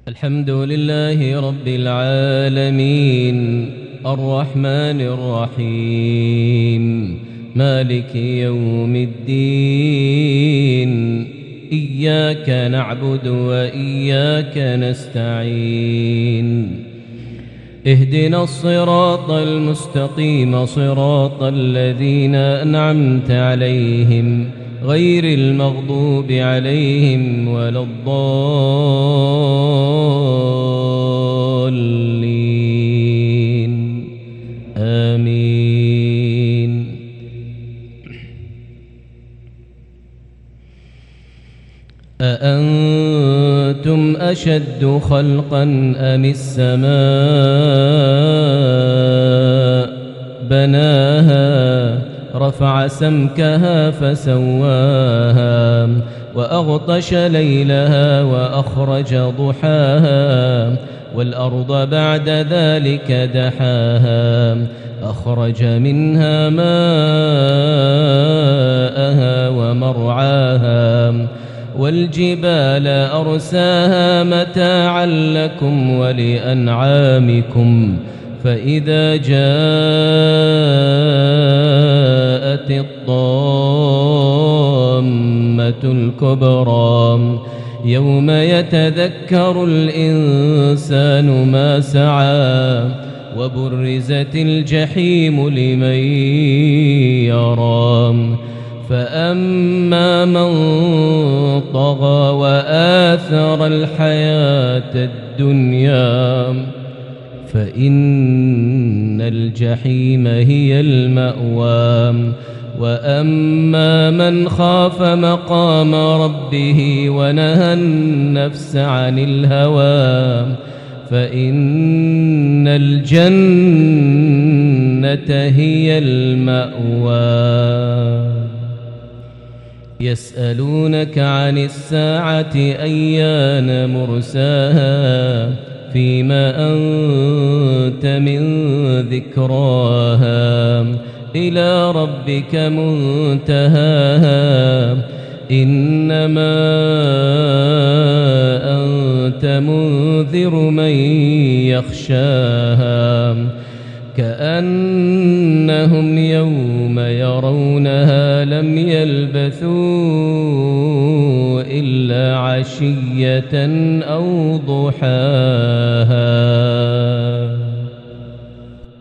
الحمد لله رب العالمين الرحمن الرحيم مالك يوم الدين إياك نعبد وإياك نستعين اهدنا الصراط المستقيم صراط الذين أنعمت عليهم غير المغضوب عليهم ولا الضالين آمين. أأنتم أشد خلقا أم السماء بناها رفع سمكها فسواها وأغطش ليلها وأخرج ضحاها والأرض بعد ذلك دحاها أخرج منها ماءها ومرعاها والجبال أرساها متاعا لكم ولأنعامكم فإذا جاءت الطامة الكبرى يوم يتذكر الإنسان ما سعى وبرزت الجحيم لمن يرى فأما من طغى وآثر الحياة الدنيا فإن الجحيم هي المأوى وأما من خاف مقام ربه ونهى النفس عن الهوى فإن الجنة هي المأوى. يسألونك عن الساعة أيان مرساها فيما أنت من ذكراها إلى ربك منتهاها إنما أنت منذر من يخشاها كأنهم يوم يرونها لم يلبثوا إلا عشية أو ضحاها.